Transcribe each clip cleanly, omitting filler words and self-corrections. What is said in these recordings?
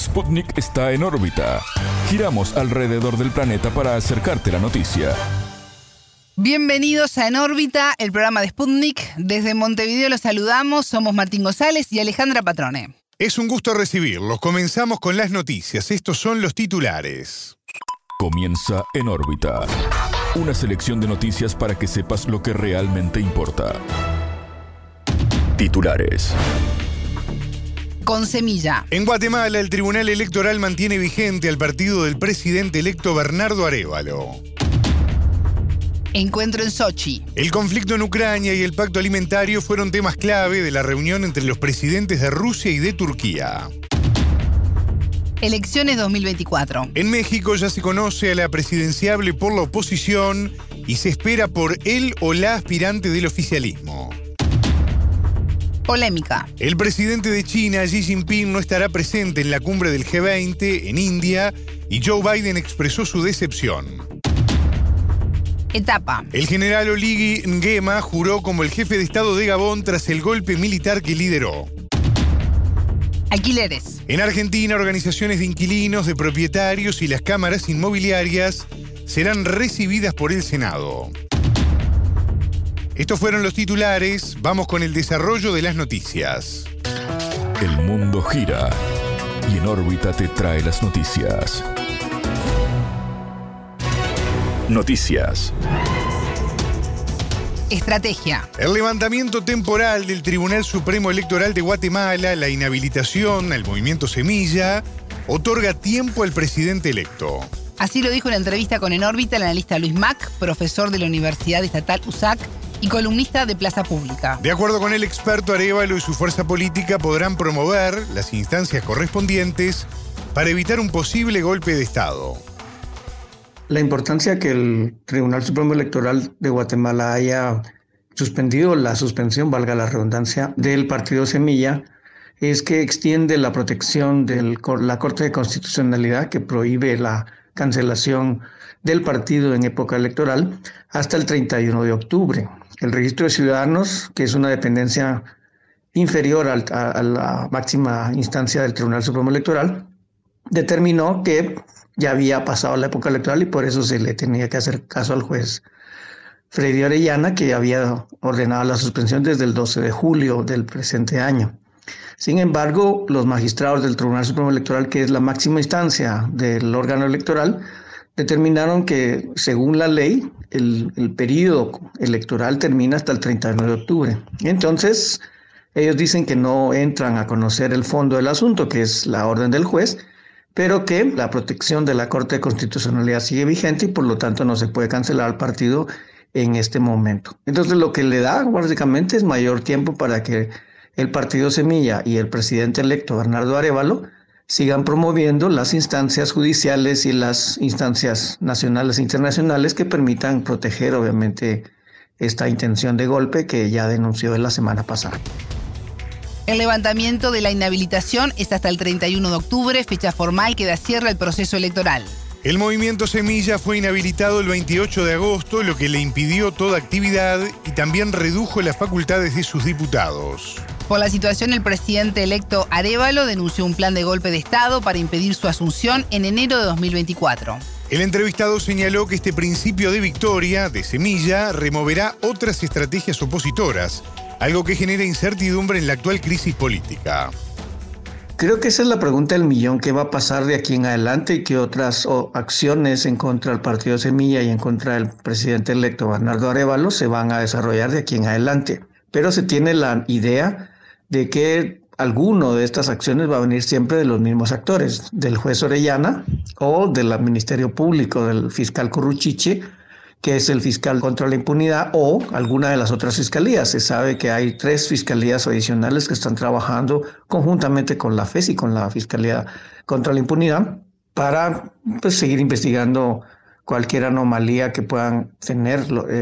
Sputnik está en órbita. Giramos alrededor del planeta para acercarte la noticia. Bienvenidos a En órbita, el programa de Sputnik. Desde Montevideo los saludamos, somos Martín González y Alejandra Patrone. Es un gusto recibirlos. Comenzamos con las noticias. Estos son los titulares. Comienza En órbita. Una selección de noticias para que sepas lo que realmente importa. Titulares. Con semilla. En Guatemala, el Tribunal Electoral mantiene vigente al partido del presidente electo Bernardo Arévalo. Encuentro en Sochi. El conflicto en Ucrania y el pacto alimentario fueron temas clave de la reunión entre los presidentes de Rusia y de Turquía. Elecciones 2024. En México ya se conoce a la presidenciable por la oposición y se espera por él o la aspirante del oficialismo. Polémica. El presidente de China, Xi Jinping, no estará presente en la cumbre del G20 en India y Joe Biden expresó su decepción. Etapa. El general Oligui Nguema juró como el jefe de Estado de Gabón tras el golpe militar que lideró. Alquileres. En Argentina, organizaciones de inquilinos, de propietarios y las cámaras inmobiliarias serán recibidas por el Senado. Estos fueron los titulares. Vamos con el desarrollo de las noticias. El mundo gira y En órbita te trae las noticias. Noticias. Estrategia. El levantamiento temporal del Tribunal Supremo Electoral de Guatemala, la inhabilitación al movimiento Semilla, otorga tiempo al presidente electo. Así lo dijo en la entrevista con En órbita el analista Luis Mac, profesor de la Universidad Estatal USAC y columnista de Plaza Pública. De acuerdo con el experto, Arévalo y su fuerza política podrán promover las instancias correspondientes para evitar un posible golpe de Estado. La importancia que el Tribunal Supremo Electoral de Guatemala haya suspendido la suspensión, valga la redundancia, del partido Semilla, es que extiende la protección de la Corte de Constitucionalidad que prohíbe la cancelación del partido en época electoral hasta el 31 de octubre. El Registro de Ciudadanos, que es una dependencia inferior a la máxima instancia del Tribunal Supremo Electoral, determinó que ya había pasado la época electoral y por eso se le tenía que hacer caso al juez Freddy Orellana, que había ordenado la suspensión desde el 12 de julio del presente año. Sin embargo, los magistrados del Tribunal Supremo Electoral, que es la máxima instancia del órgano electoral, determinaron que, según la ley, el periodo electoral termina hasta el 31 de octubre. Entonces, ellos dicen que no entran a conocer el fondo del asunto, que es la orden del juez, pero que la protección de la Corte de Constitucionalidad sigue vigente y por lo tanto no se puede cancelar al partido en este momento. Entonces lo que le da básicamente es mayor tiempo para que el partido Semilla y el presidente electo Bernardo Arévalo sigan promoviendo las instancias judiciales y las instancias nacionales e internacionales que permitan proteger obviamente esta intención de golpe que ya denunció en la semana pasada. El levantamiento de la inhabilitación es hasta el 31 de octubre, fecha formal que da cierre al proceso electoral. El movimiento Semilla fue inhabilitado el 28 de agosto, lo que le impidió toda actividad y también redujo las facultades de sus diputados. Por la situación, el presidente electo Arévalo denunció un plan de golpe de Estado para impedir su asunción en enero de 2024. El entrevistado señaló que este principio de victoria de Semilla removerá otras estrategias opositoras, algo que genera incertidumbre en la actual crisis política. Creo que esa es la pregunta del millón. ¿Qué va a pasar de aquí en adelante y qué otras acciones en contra del partido Semilla y en contra del presidente electo Bernardo Arévalo se van a desarrollar de aquí en adelante? Pero se tiene la idea de que alguno de estas acciones va a venir siempre de los mismos actores, del juez Orellana o del Ministerio Público, del fiscal Curruchiche, que es el fiscal contra la impunidad, o alguna de las otras fiscalías. Se sabe que hay 3 fiscalías adicionales que están trabajando conjuntamente con la FES y con la Fiscalía contra la Impunidad para seguir investigando cualquier anomalía que puedan tener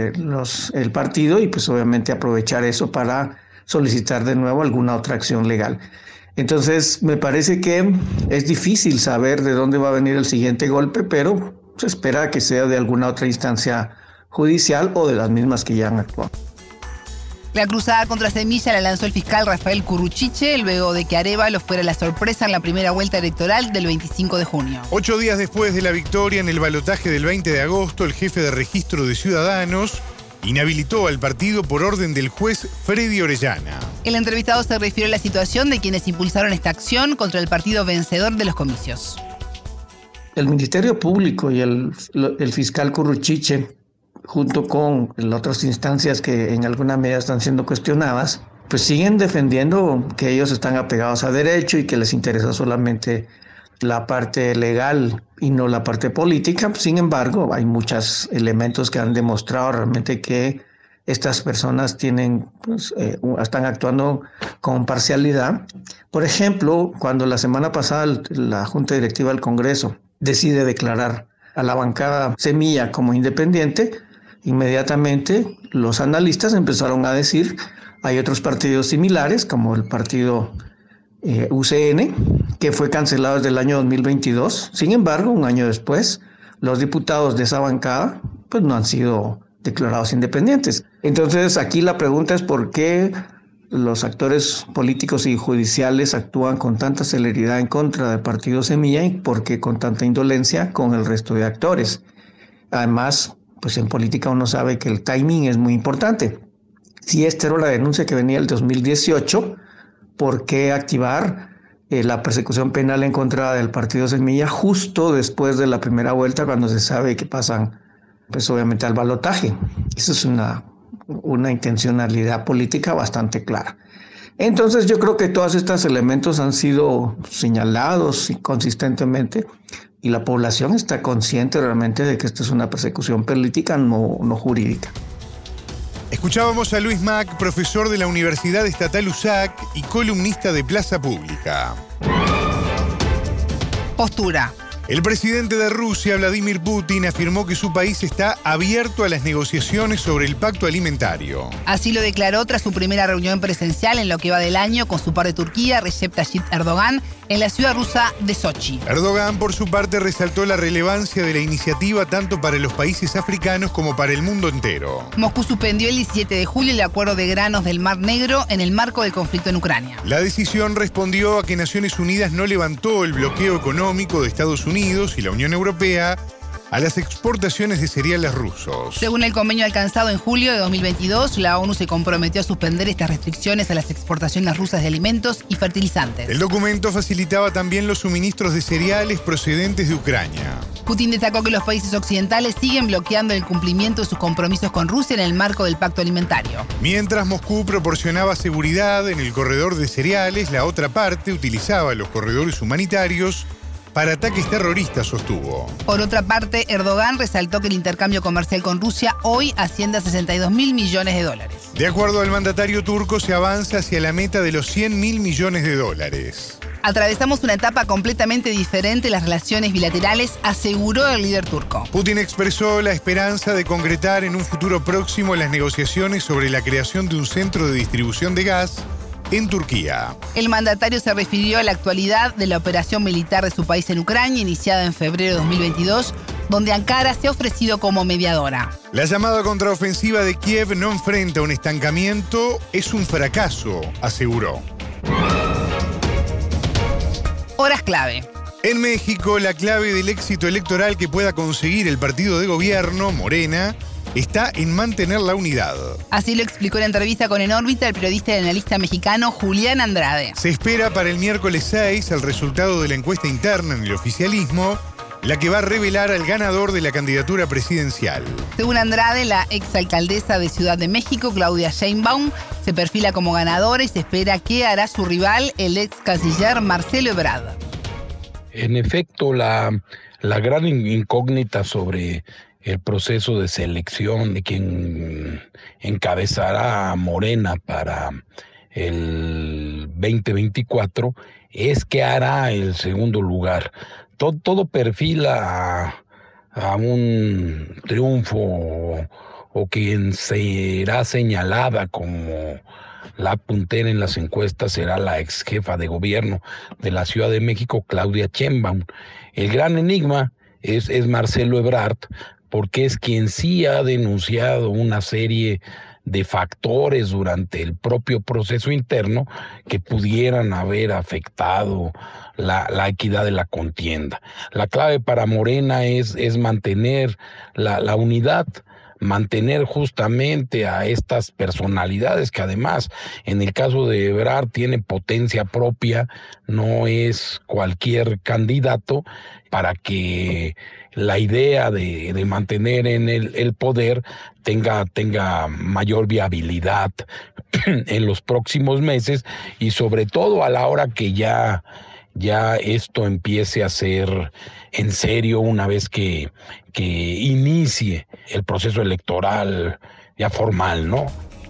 el partido y obviamente aprovechar eso para solicitar de nuevo alguna otra acción legal. Entonces me parece que es difícil saber de dónde va a venir el siguiente golpe, pero se espera que sea de alguna otra instancia judicial o de las mismas que ya han actuado. La cruzada contra Semilla la lanzó el fiscal Rafael Curruchiche luego de que Arévalo fuera la sorpresa en la primera vuelta electoral del 25 de junio. 8 días después de la victoria en el balotaje del 20 de agosto, el jefe de registro de Ciudadanos inhabilitó al partido por orden del juez Freddy Orellana. El entrevistado se refirió a la situación de quienes impulsaron esta acción contra el partido vencedor de los comicios. El Ministerio Público y el fiscal Curruchiche, junto con las otras instancias que en alguna medida están siendo cuestionadas, pues siguen defendiendo que ellos están apegados a derecho y que les interesa solamente la parte legal y no la parte política. Sin embargo, hay muchos elementos que han demostrado realmente que estas personas están actuando con parcialidad. Por ejemplo, cuando la semana pasada la Junta Directiva del Congreso decide declarar a la bancada Semilla como independiente, inmediatamente los analistas empezaron a decir, hay otros partidos similares, como el partido UCN, que fue cancelado desde el año 2022. Sin embargo, un año después, los diputados de esa bancada pues no han sido declarados independientes. Entonces, aquí la pregunta es por qué los actores políticos y judiciales actúan con tanta celeridad en contra del partido Semilla y por qué con tanta indolencia con el resto de actores. Además, pues en política uno sabe que el timing es muy importante. Si esta era la denuncia que venía el 2018, ¿por qué activar la persecución penal en contra del partido Semilla justo después de la primera vuelta, cuando se sabe que pasan, pues obviamente al balotaje? Eso es una intencionalidad política bastante clara. Entonces yo creo que todos estos elementos han sido señalados consistentemente y la población está consciente realmente de que esto es una persecución política, no jurídica. Escuchábamos a Luis Mac, profesor de la Universidad Estatal USAC y columnista de Plaza Pública. Postura. El presidente de Rusia, Vladimir Putin, afirmó que su país está abierto a las negociaciones sobre el pacto alimentario. Así lo declaró tras su primera reunión presencial en lo que va del año con su par de Turquía, Recep Tayyip Erdogan, en la ciudad rusa de Sochi. Erdogan, por su parte, resaltó la relevancia de la iniciativa tanto para los países africanos como para el mundo entero. Moscú suspendió el 17 de julio el acuerdo de granos del Mar Negro en el marco del conflicto en Ucrania. La decisión respondió a que Naciones Unidas no levantó el bloqueo económico de Estados Unidos y la Unión Europea a las exportaciones de cereales rusos. Según el convenio alcanzado en julio de 2022, la ONU se comprometió a suspender estas restricciones a las exportaciones rusas de alimentos y fertilizantes. El documento facilitaba también los suministros de cereales procedentes de Ucrania. Putin destacó que los países occidentales siguen bloqueando el cumplimiento de sus compromisos con Rusia en el marco del pacto alimentario. Mientras Moscú proporcionaba seguridad en el corredor de cereales, la otra parte utilizaba los corredores humanitarios para ataques terroristas, sostuvo. Por otra parte, Erdogan resaltó que el intercambio comercial con Rusia hoy asciende a $62.000 millones. De acuerdo al mandatario turco, se avanza hacia la meta de los $100.000 millones. Atravesamos una etapa completamente diferente en las relaciones bilaterales, aseguró el líder turco. Putin expresó la esperanza de concretar en un futuro próximo las negociaciones sobre la creación de un centro de distribución de gas en Turquía. El mandatario se refirió a la actualidad de la operación militar de su país en Ucrania, iniciada en febrero de 2022, donde Ankara se ha ofrecido como mediadora. La llamada contraofensiva de Kiev no enfrenta un estancamiento, es un fracaso, aseguró. Horas clave. En México, la clave del éxito electoral que pueda conseguir el partido de gobierno, Morena, está en mantener la unidad. Así lo explicó en la entrevista con En órbita el periodista y analista mexicano Julián Andrade. Se espera para el miércoles 6 el resultado de la encuesta interna en el oficialismo, la que va a revelar al ganador de la candidatura presidencial. Según Andrade, la exalcaldesa de Ciudad de México, Claudia Sheinbaum, se perfila como ganadora y se espera que hará su rival, el ex canciller Marcelo Ebrard. En efecto, la gran incógnita sobre el proceso de selección de quien encabezará a Morena para el 2024 es qué hará el segundo lugar. Todo perfila a un triunfo o quien será señalada como la puntera en las encuestas será la ex jefa de gobierno de la Ciudad de México, Claudia Sheinbaum. El gran enigma es Marcelo Ebrard, porque es quien sí ha denunciado una serie de factores durante el propio proceso interno que pudieran haber afectado la equidad de la contienda. La clave para Morena es mantener la unidad, mantener justamente a estas personalidades que además en el caso de Ebrard tiene potencia propia, no es cualquier candidato, para que la idea de mantener en el poder tenga mayor viabilidad en los próximos meses y sobre todo a la hora que ya esto empiece a ser en serio una vez que inicie el proceso electoral ya formal, ¿no?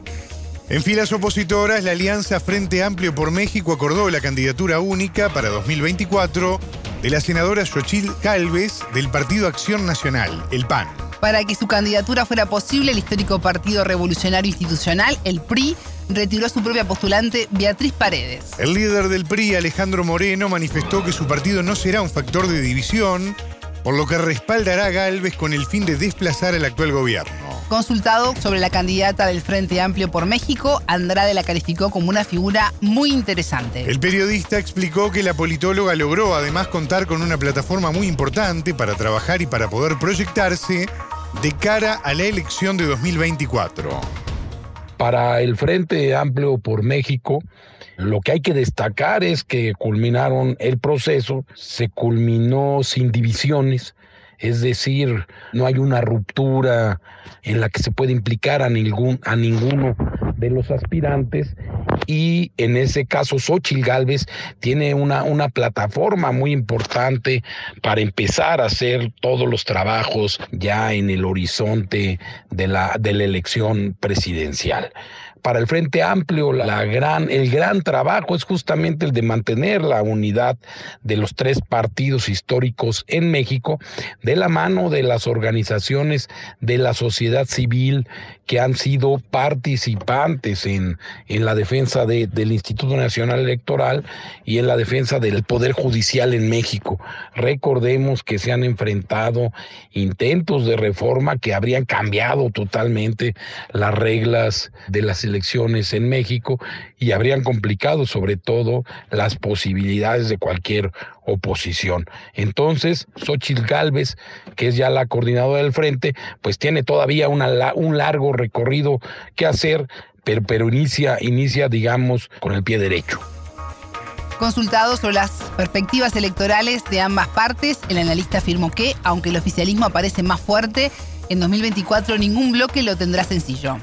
En filas opositoras, la Alianza Frente Amplio por México acordó la candidatura única para 2024 de la senadora Xochitl Gálvez del Partido Acción Nacional, el PAN. Para que su candidatura fuera posible, el histórico Partido Revolucionario Institucional, el PRI, retiró a su propia postulante Beatriz Paredes. El líder del PRI, Alejandro Moreno, manifestó que su partido no será un factor de división, por lo que respaldará a Gálvez con el fin de desplazar al actual gobierno. Consultado sobre la candidata del Frente Amplio por México, Andrade la calificó como una figura muy interesante. El periodista explicó que la politóloga logró además contar con una plataforma muy importante para trabajar y para poder proyectarse de cara a la elección de 2024. Para el Frente Amplio por México, lo que hay que destacar es que culminaron el proceso, se culminó sin divisiones, es decir, no hay una ruptura en la que se puede implicar a ninguno de los aspirantes y en ese caso Xochitl Gálvez tiene una plataforma muy importante para empezar a hacer todos los trabajos ya en el horizonte de la elección presidencial. Para el Frente Amplio, el gran trabajo es justamente el de mantener la unidad de los tres partidos históricos en México, de la mano de las organizaciones de la sociedad civil que han sido participantes en la defensa del Instituto Nacional Electoral y en la defensa del Poder Judicial en México. Recordemos que se han enfrentado intentos de reforma que habrían cambiado totalmente las reglas de las elecciones en México y habrían complicado sobre todo las posibilidades de cualquier oposición. Entonces, Xochitl Gálvez, que es ya la coordinadora del frente, pues tiene todavía un largo recorrido que hacer, pero inicia, digamos, con el pie derecho. Consultado sobre las perspectivas electorales de ambas partes, el analista afirmó que, aunque el oficialismo aparece más fuerte, en 2024 ningún bloque lo tendrá sencillo.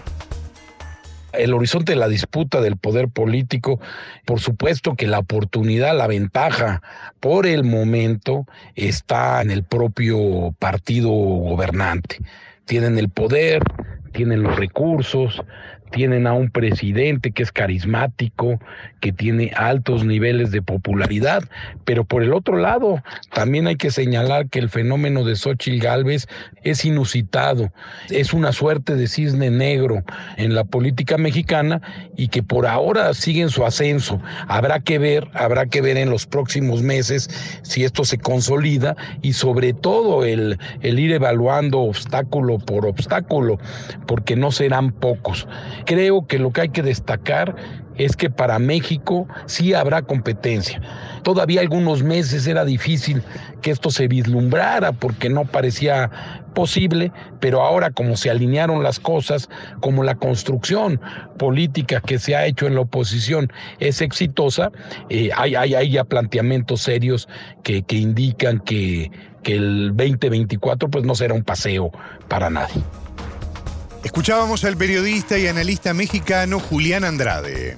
El horizonte de la disputa del poder político, por supuesto que la oportunidad, la ventaja por el momento está en el propio partido gobernante. Tienen el poder, tienen los recursos, tienen a un presidente que es carismático, que tiene altos niveles de popularidad, pero por el otro lado también hay que señalar que el fenómeno de Xochitl Gálvez es inusitado, es una suerte de cisne negro en la política mexicana y que por ahora sigue en su ascenso. Habrá que ver en los próximos meses si esto se consolida y sobre todo el ir evaluando obstáculo por obstáculo, porque no serán pocos. Creo que lo que hay que destacar es que para México sí habrá competencia. Todavía algunos meses era difícil que esto se vislumbrara porque no parecía posible, pero ahora como se alinearon las cosas, como la construcción política que se ha hecho en la oposición es exitosa, hay ya planteamientos serios que indican que el 2024 pues no será un paseo para nadie. Escuchábamos al periodista y analista mexicano Julián Andrade.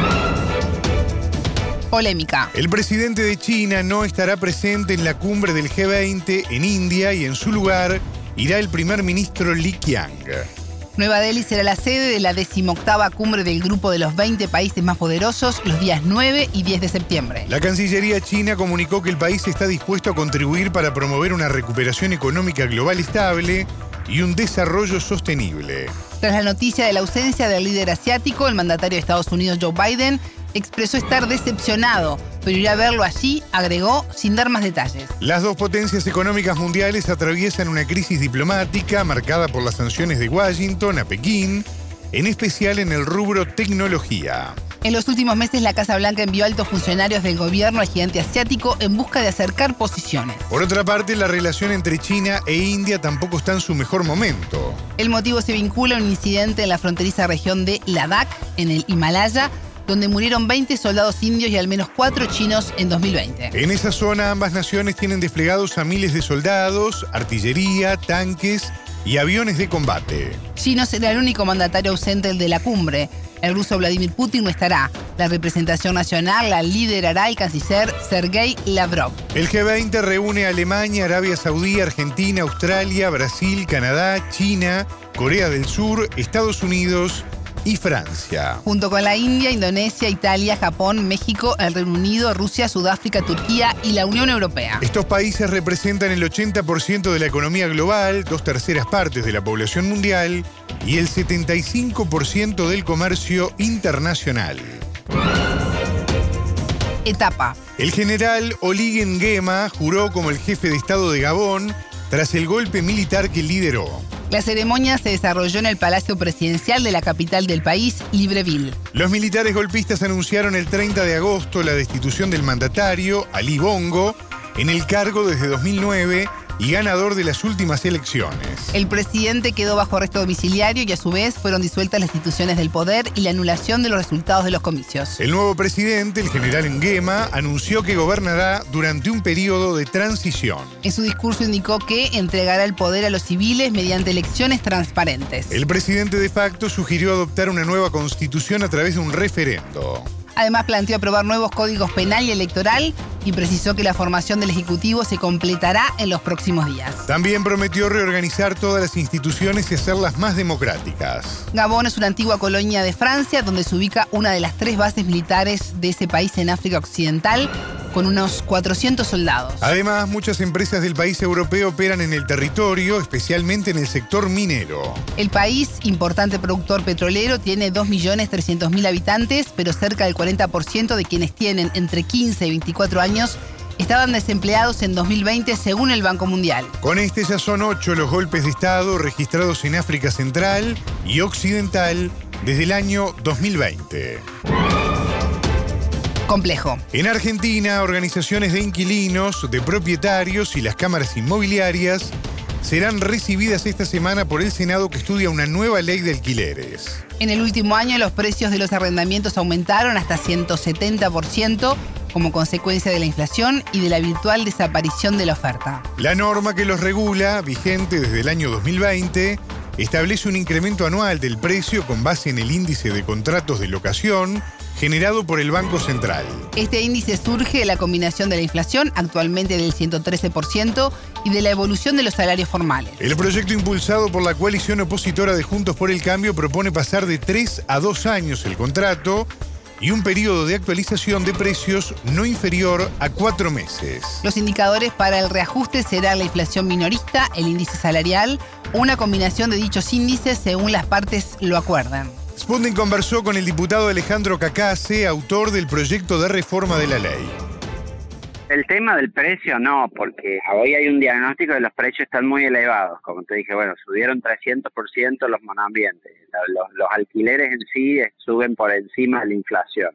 Polémica. El presidente de China no estará presente en la cumbre del G20 en India y en su lugar irá el primer ministro Li Qiang. Nueva Delhi será la sede de la 18ª cumbre del grupo de los 20 países más poderosos los días 9 y 10 de septiembre. La Cancillería china comunicó que el país está dispuesto a contribuir para promover una recuperación económica global estable y un desarrollo sostenible. Tras la noticia de la ausencia del líder asiático, el mandatario de Estados Unidos, Joe Biden, expresó estar decepcionado, pero irá a verlo allí, agregó, sin dar más detalles. Las dos potencias económicas mundiales atraviesan una crisis diplomática marcada por las sanciones de Washington a Pekín, en especial en el rubro tecnología. En los últimos meses, la Casa Blanca envió altos funcionarios del gobierno al gigante asiático en busca de acercar posiciones. Por otra parte, la relación entre China e India tampoco está en su mejor momento. El motivo se vincula a un incidente en la fronteriza región de Ladakh, en el Himalaya, donde murieron 20 soldados indios y al menos 4 chinos en 2020. En esa zona, ambas naciones tienen desplegados a miles de soldados, artillería, tanques y aviones de combate. Xi será el único mandatario ausente de la cumbre. El ruso Vladimir Putin no estará. La representación nacional la liderará el canciller Sergei Lavrov. El G20 reúne a Alemania, Arabia Saudí, Argentina, Australia, Brasil, Canadá, China, Corea del Sur, Estados Unidos y Francia. Junto con la India, Indonesia, Italia, Japón, México, el Reino Unido, Rusia, Sudáfrica, Turquía y la Unión Europea. Estos países representan el 80% de la economía global, 2/3 partes de la población mundial y el 75% del comercio internacional. Etapa. El general Oligui Nguema juró como el jefe de Estado de Gabón tras el golpe militar que lideró. La ceremonia se desarrolló en el Palacio Presidencial de la capital del país, Libreville. Los militares golpistas anunciaron el 30 de agosto la destitución del mandatario, Ali Bongo, en el cargo desde 2009 y ganador de las últimas elecciones. El presidente quedó bajo arresto domiciliario y a su vez fueron disueltas las instituciones del poder y la anulación de los resultados de los comicios. El nuevo presidente, el general Nguema, anunció que gobernará durante un periodo de transición. En su discurso indicó que entregará el poder a los civiles mediante elecciones transparentes. El presidente de facto sugirió adoptar una nueva constitución a través de un referendo. Además, planteó aprobar nuevos códigos penal y electoral y precisó que la formación del Ejecutivo se completará en los próximos días. También prometió reorganizar todas las instituciones y hacerlas más democráticas. Gabón es una antigua colonia de Francia donde se ubica una de las 3 bases militares de ese país en África Occidental, con unos 400 soldados. Además, muchas empresas del país europeo operan en el territorio, especialmente en el sector minero. El país, importante productor petrolero, tiene 2.300.000 habitantes, pero cerca del 40% de quienes tienen entre 15 y 24 años estaban desempleados en 2020 según el Banco Mundial. Con este ya son 8 los golpes de Estado registrados en África Central y Occidental desde el año 2020. Complejo. En Argentina, organizaciones de inquilinos, de propietarios y las cámaras inmobiliarias serán recibidas esta semana por el Senado, que estudia una nueva ley de alquileres. En el último año, los precios de los arrendamientos aumentaron hasta 170% como consecuencia de la inflación y de la virtual desaparición de la oferta. La norma que los regula, vigente desde el año 2020, establece un incremento anual del precio con base en el índice de contratos de locación generado por el Banco Central. Este índice surge de la combinación de la inflación, actualmente del 113%, y de la evolución de los salarios formales. El proyecto impulsado por la coalición opositora de Juntos por el Cambio propone pasar de 3 a 2 años el contrato y un periodo de actualización de precios no inferior a 4 meses. Los indicadores para el reajuste serán la inflación minorista, el índice salarial o una combinación de dichos índices según las partes lo acuerdan. Sputnik conversó con el diputado Alejandro Cacase, autor del proyecto de reforma de la ley. El tema del precio no, porque hoy hay un diagnóstico de los precios están muy elevados. Como te dije, bueno, subieron 300% los monoambientes. Los alquileres en sí suben por encima de la inflación.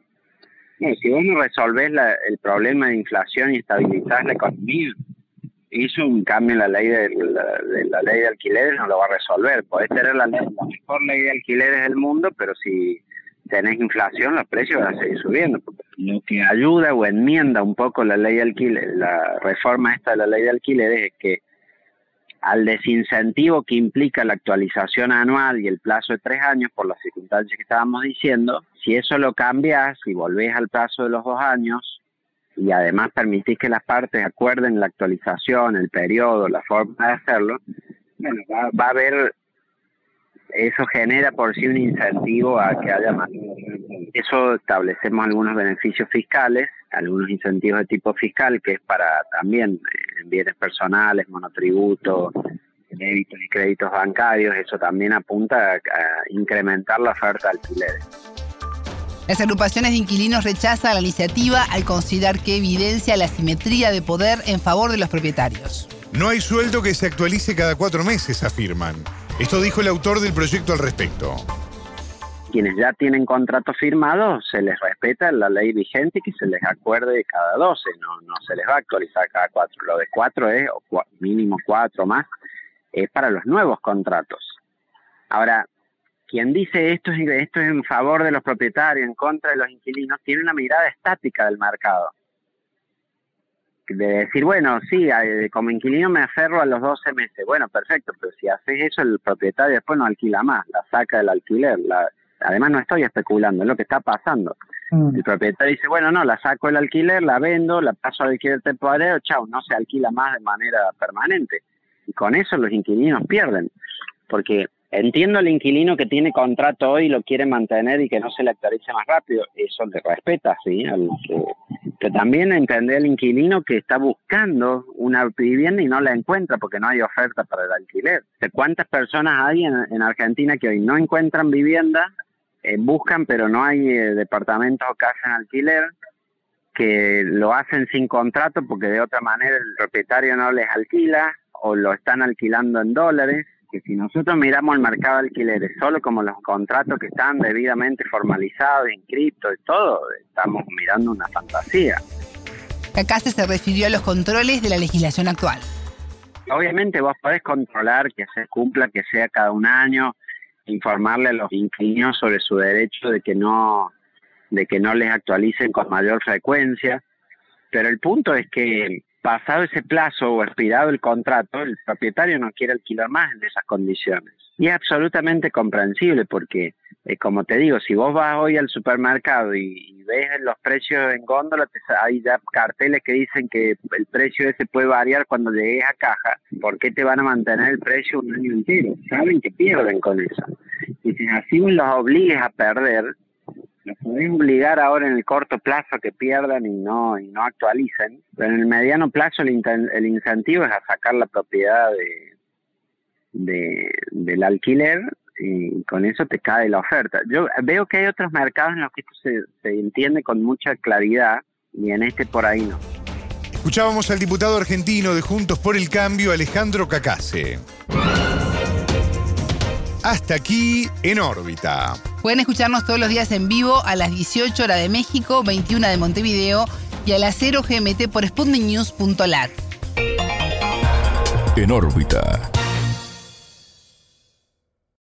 Si vos no resolvés el problema de inflación y estabilizás la economía, hizo un cambio en la ley de alquileres, no lo va a resolver. Podés tener la mejor ley de alquileres del mundo, pero si tenés inflación, los precios van a seguir subiendo. Lo que ayuda o enmienda un poco la ley de alquileres, la reforma esta de la ley de alquileres, es que al desincentivo que implica la actualización anual y el plazo de 3 años, por las circunstancias que estábamos diciendo, si eso lo cambias y volvés al plazo de los 2 años, y además permitís que las partes acuerden la actualización, el periodo, la forma de hacerlo, bueno, va a haber, eso genera por sí un incentivo a que haya más. Eso establecemos algunos beneficios fiscales, algunos incentivos de tipo fiscal, que es para también bienes personales, monotributos, débitos y créditos bancarios. Eso también apunta a incrementar la oferta de alquileres. Las agrupaciones de inquilinos rechazan la iniciativa al considerar que evidencia la asimetría de poder en favor de los propietarios. No hay sueldo que se actualice cada 4 meses, afirman. Esto dijo el autor del proyecto al respecto. quienes ya tienen contrato firmado, se les respeta la ley vigente, que se les acuerde cada 12, no se les va a actualizar cada 4. Lo de 4 es, o mínimo 4 más, es para los nuevos contratos. Ahora, quien dice esto es en favor de los propietarios, en contra de los inquilinos, tiene una mirada estática del mercado. De decir, bueno, sí, como inquilino me aferro a los 12 meses. Bueno, perfecto, pero si haces eso, el propietario después no alquila más, la saca del alquiler. Además, no estoy especulando, es lo que está pasando. El propietario dice, bueno, no, la saco del alquiler, la vendo, la paso al alquiler temporario, chao, no se alquila más de manera permanente. Y con eso los inquilinos pierden, porque entiendo al inquilino que tiene contrato hoy y lo quiere mantener y que no se le actualice más rápido, eso le respeta, ¿sí? Que también entender al inquilino que está buscando una vivienda y no la encuentra porque no hay oferta para el alquiler. ¿Cuántas personas hay en Argentina que hoy no encuentran vivienda, buscan pero no hay departamentos o casas en alquiler, que lo hacen sin contrato porque de otra manera el propietario no les alquila o lo están alquilando en dólares? Que si nosotros miramos el mercado de alquileres solo como los contratos que están debidamente formalizados, inscritos y todo, estamos mirando una fantasía. Cacase se refirió a los controles de la legislación actual. Obviamente vos podés controlar que se cumpla, que sea cada un año, informarle a los inquilinos sobre su derecho de que no les actualicen con mayor frecuencia, pero el punto es que pasado ese plazo o expirado el contrato, el propietario no quiere alquilar más en esas condiciones. Y es absolutamente comprensible porque, como te digo, si vos vas hoy al supermercado y ves los precios en góndola, hay ya carteles que dicen que el precio ese puede variar cuando llegues a caja. ¿Por qué te van a mantener el precio un año entero? Saben que pierden con eso. Y si así los obligues a perder, los podés obligar ahora en el corto plazo a que pierdan y no actualicen, pero en el mediano plazo el incentivo es a sacar la propiedad del alquiler y con eso te cae la oferta. Yo veo que hay otros mercados en los que esto se entiende con mucha claridad y en este por ahí no. Escuchábamos al diputado argentino de Juntos por el Cambio, Alejandro Cacase. Hasta aquí En órbita. Pueden escucharnos todos los días en vivo a las 18 horas de México, 21 de Montevideo y a las 0 GMT por sputniknews.lat. En órbita.